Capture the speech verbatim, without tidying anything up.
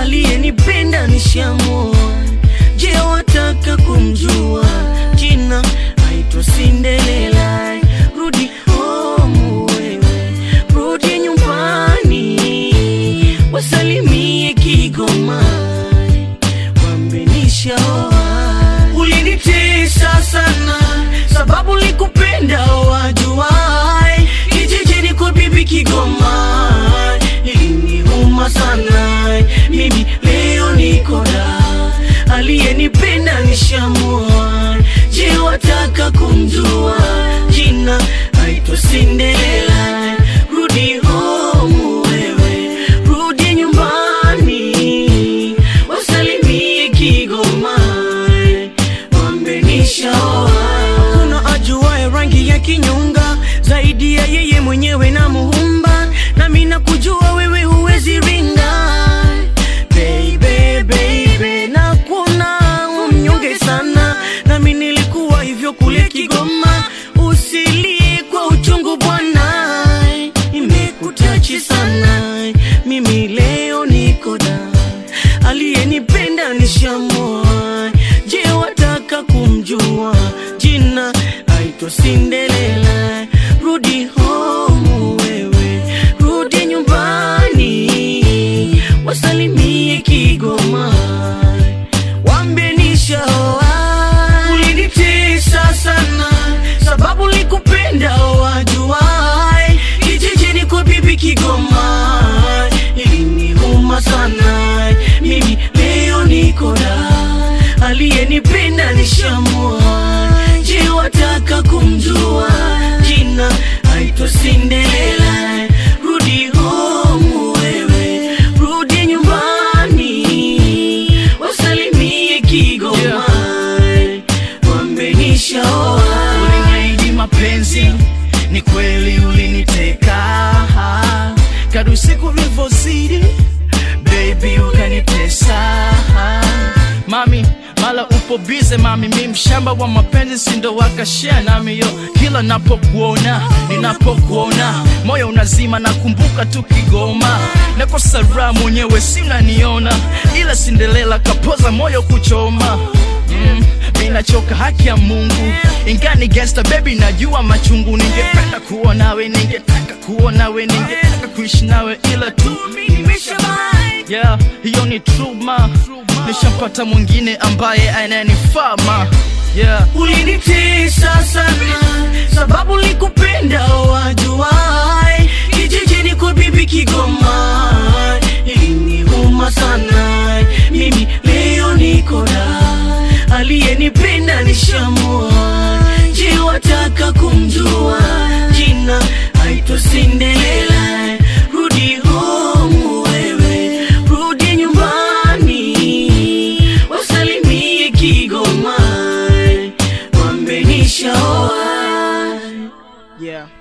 aliyenipenda nishamuoa. Je, wataka kumjua? Jina aitwa Cinderella. Rudi home wewe, rudi nyumbani, wasalimie Kigoma, wambe nishaoa. Ulinitesa sana sababu likupenda wajuai, kijijini kwa bibi Kigoma iliniuma sana. Mimi leo niko da, aliyenipenda nishamuoa. Je, wataka kumjua? Jina aitwa Cinderella. Rudi home wewe, rudi nyumbani, wasalimie Kigoma, wambe nishaoa. Kuna ajuaye rangi ya kinyonga zaidi ya yeye mwenyewe na Muumba, na mimi nakujua wewe huwezi ringa. Baby, baby, na kuna umnyonge sana, na mimi nilikuwa hivyo kule Kigoma. Usilie kwa uchungu bwana, imekutachi sana. Mimi leo niko da, aliyenipenda nishamuoa. Je, wataka kumjua? Jina aitwa Cinderella. Rudi home wewe, rudi nyumbani, wasalimie Kigoma, wambe nishaoa. Ulinitesa sana sababu likupenda wajuai, kijijini kwa bibi Kigoma iliniuma sana. Mimi leo niko da, aliyenipenda nishamuoa. Je, wataka kumjua? Jina aitwa Cinderella. Rudi home wewe, rudi nyumbani, wasalimie Kigoma, wambe nishaoa. Uliniahidi mapenzi, ni kweli uliniteka. Kadri siku vilivyozidi, baby ukanitesa. Mami, mala upo bize mami, mimi mshamba wa mapenzi sindo wakashare nami yo. Kila napokuona, ninapokuona, moyo unazima nakumbuka tu Kigoma. Nakosa raha mwenyewe si unaniona, ila Cinderella kapoza moyo kuchoma. Mm, mina choka haki ya Mungu, ingani gangster baby najua machungu. Ningependa kuwa nawe, ningetaka kuwa nawe, ningetaka kuishi nawe, ila tu yeah, hiyo ni true ma. Nishampata mwingine ambaye ananifaa ma. Yeah. Ulinitesa sana sababu likupenda wajuai, kijijini kwa bibi Kigoma iliniuma sana. Mimi leo niko da, aliyenipenda nishamuoa. Je, wataka kumjua? Jina aitwa Cinderella. Rudi home wewe, rudi nyumbani, wasalimie Kigoma, wambe nishaoa. Yeah.